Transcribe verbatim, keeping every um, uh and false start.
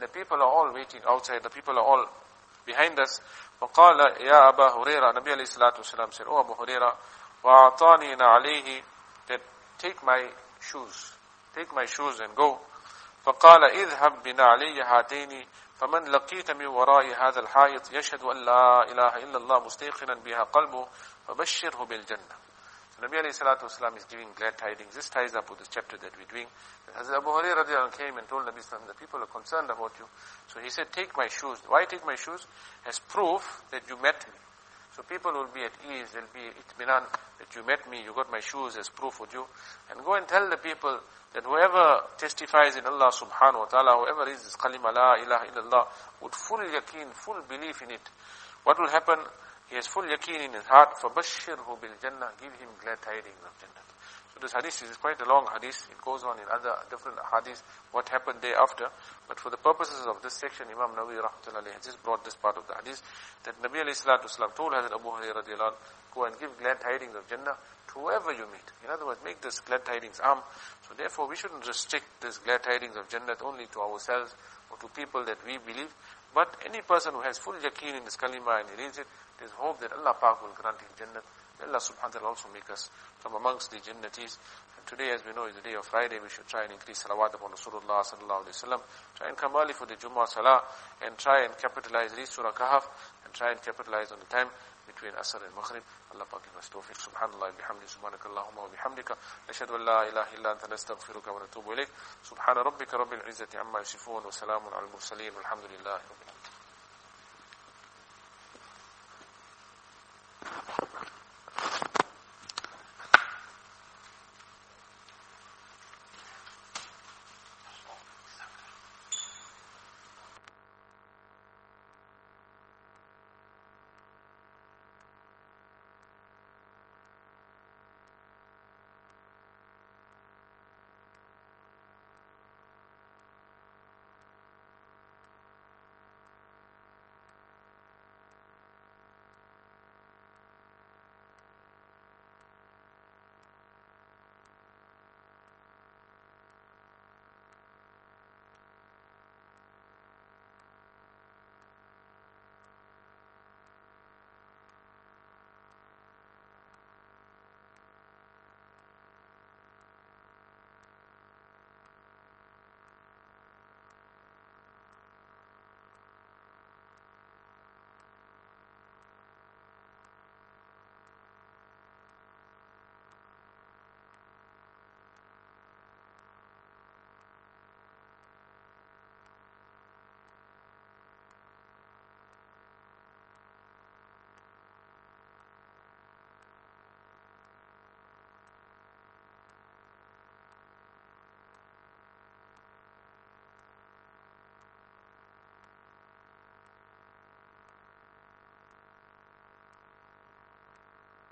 the people are all waiting outside, the people are all behind us. فَقَالَ يَا أَبَا هُرَيْرَةَ, Nabi alayhi salatu wasalam said, "Oh Abu Hurairah, وَأَعْطَانِي عَلَيْهِ, that take my shoes, take my shoes and go. فَقَالَ إِذْهَبْ بِنَا عَلَيَّ هَاتَيْنِ فَمَنْ لَقِيتَ مِنْ وَرَاءِ هَذَا الْحَائِطِ يَشْهَدُ أَنْ لَا إِلَهَ إِلَّا اللَّهُ مُسْتَيْقِنًا بِهَا قَلْبُهُ فَبَشِّرْهُ بِالْجَنَّةِ." Nabi alayhi salatu wasalam is giving glad tidings. This ties up with this chapter that we're doing. As Abu Hurairah radiallahu anhu came and told Nabi sallallahu alaihi wasallam, the people are concerned about you. So he said, take my shoes. Why take my shoes? As proof that you met me. So people will be at ease, they'll be itminan that you met me, you got my shoes as proof with you. And go and tell the people that whoever testifies in Allah subhanahu wa ta'ala, whoever is this kalima la ilaha illallah, with full yaqeen, full belief in it, what will happen? He has full yaqeen in his heart. فَبَشِّرْهُ بِالْجَنَّةِ, give him glad tidings of Jannah. So this hadith is quite a long hadith. It goes on in other different hadiths, what happened thereafter. But for the purposes of this section, Imam Nawawi rahmatullahi has just brought this part of the hadith, that Nabi alayhi salatu wasalam told Hazrat Abu Hurairah radiallahu anhu, go and give glad tidings of Jannah to whoever you meet. In other words, make this glad tidings am. So therefore, we shouldn't restrict this glad tidings of Jannah only to ourselves or to people that we believe. But any person who has full yaqeen in this kalima and he reads it, there's hope that Allah Pak will grant him Jannah. Allah subhanahu wa ta'ala also make us from amongst the Jannatis. And today, as we know, is the day of Friday. We should try and increase salawat upon Rasulullah sallallahu alayhi wa sallam. Try and come early for the Jummah Salah and try and capitalize, read Surah Kahf and try and capitalize on the time between Asr and Maghrib. Allah Pak give us tawfiq. Subhanallah bihamdi, subhanakallahumma wa bihamdika. Nashhadu an la ilaha illa anta nastaghfiruka wa natubu ilayk. Subhana rabbika rabbil izzati amma yasifun wa salamun ala al-mursaleen walhamdulillahi rabbil alamin.